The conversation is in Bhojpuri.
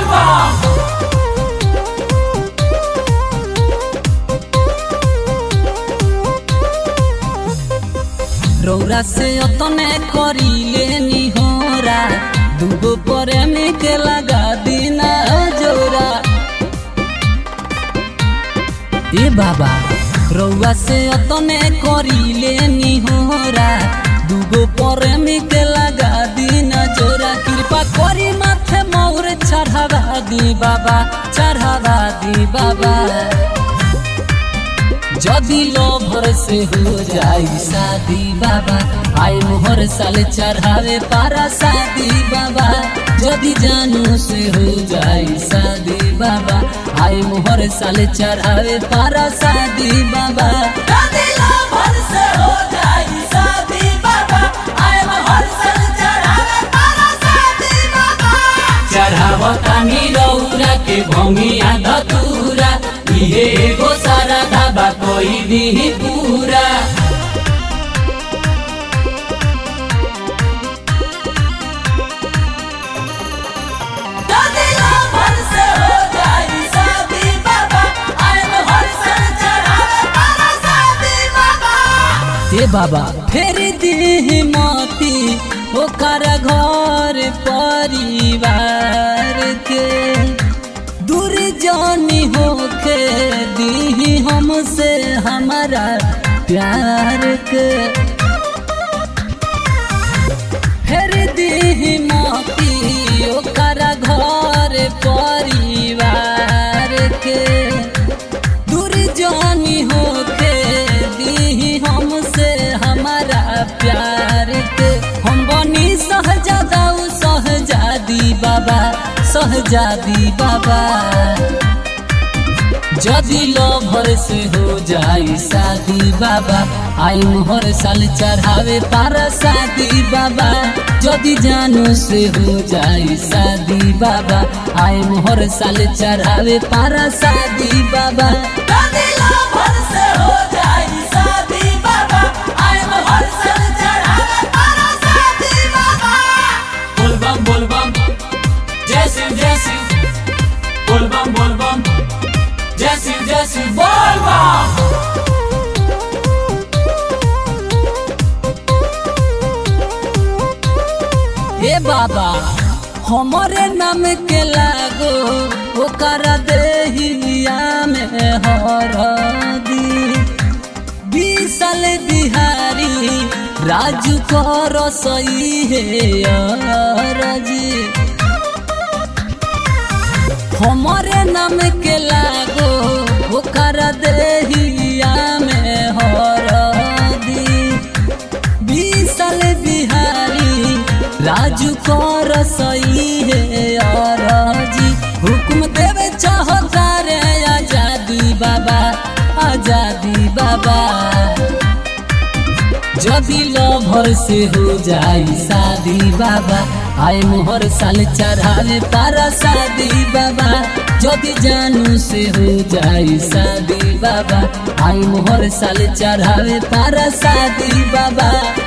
रौरा से अतने करीले निहोरा दुगो प्रेमिक लगा दीना जोरा। ए बाबा रौरा से अतने करीले निहोरा दुगो प्रेमिक लगा दीना जोरा। कृपा करी माथे मोर चढ़ावा दी बाबा, चढ़ावा दी बाबा। जदि लभर से हो जाई शादी बाबा, आए मोहर साल चढ़ावे पारा शादी बाबा। जदि जानू से हो जाई शादी बाबा, आए मोहर साल चढ़ावे पारा शादी बाबा। जदि लभर से हो जाई शादी बाबा, आए मोहर साल चढ़ावे पारा शादी बाबा। चढ़ावतानी रौरा के भंगिया धतूरा, इहे एगो सारा धाबा कोई दी पूरा। जदि लभर से हो जाई शादी बाबा, आए मोहर साल चढ़ावे पारा शादी बाबा। हे बाबा फेर दी मोती ओकर घर परिवार के, दूर जानी होके दी हमसे हमारा प्यार के। फेर दी मोती ओकर घर परिवार के, दूर जानी होके दी हमसे हमारा प्यार के। हम बनी सहजादा सहजादी बाबा, सहजादी बाबा। जदि लभर से हो जाई शादी बाबा, आई मोहर साल चढ़ावे पारा शादी बाबा। जदि जानू से हो जाई शादी बाबा, आई मोहर साल चढ़ावे पारा शादी बाबा। जदि लभर से हो जाई शादी बाबा, आए मोहर साल चढ़ावे पारा शादी बाबा। बोलबम बोलबम जय शिव जय शिव, बोलबम बोलबम जय शिव जय शिव, बोलबम। हे बाबा हमरे नाम के लागो ओकर देहिया में हरदी। विशाल बिहारी राजू कर सही है अरजी। हमरे नाम के लागो ओकर देहिया में हरदी। विशाल बिहारी राजू कर सही है अरजी। हुक्म देवे चाहता रे आजादी बाबा, आजादी बाबा। जदि लभर से हो जाई शादी बाबा, आए मोहर साल चढ़ावे पारा शादी बाबा। जदि जानू से हो जाई शादी बाबा, आई मोहर साल चढ़ावे पारा शादी बाबा।